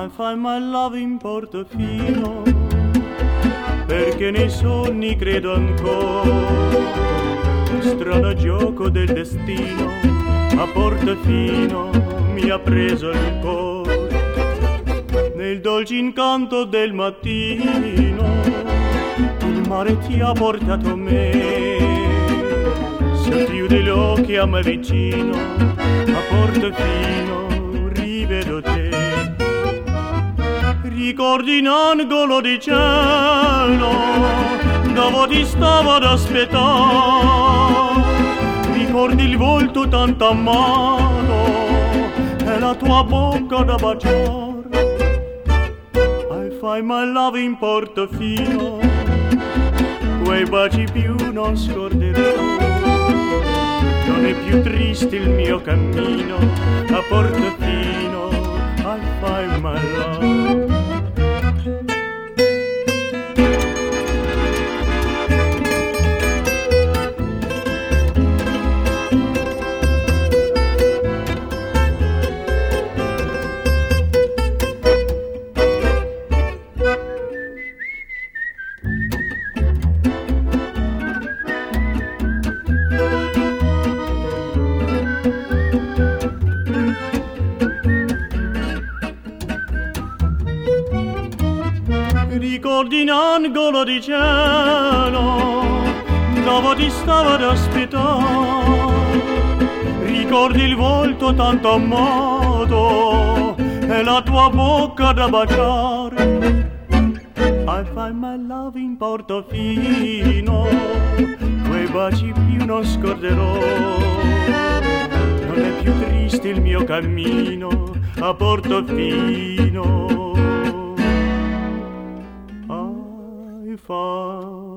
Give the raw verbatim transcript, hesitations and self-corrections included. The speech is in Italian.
I find my love in Portofino, perché nei sogni credo ancora. Un strano gioco del destino a Portofino mi ha preso il cuore. Nel dolce incanto del mattino il mare ti ha portato a me. Se chiudi gli occhi a me vicino, a Portofino rivedo te. Ricordi in angolo di cielo dove ti stavo ad aspettare. Ricordi il volto tanto amato e la tua bocca da baciare. I find my love in Portofino, quei baci più non scorderò. Non è più triste il mio cammino a Portofino. I find my love. Ricordi in angolo di cielo dove ti stavo ad aspettare. Ricordi il volto tanto amato e la tua bocca da baciare. I find my love in Portofino, quei baci più non scorderò. Non è più triste il mio cammino a Portofino. I found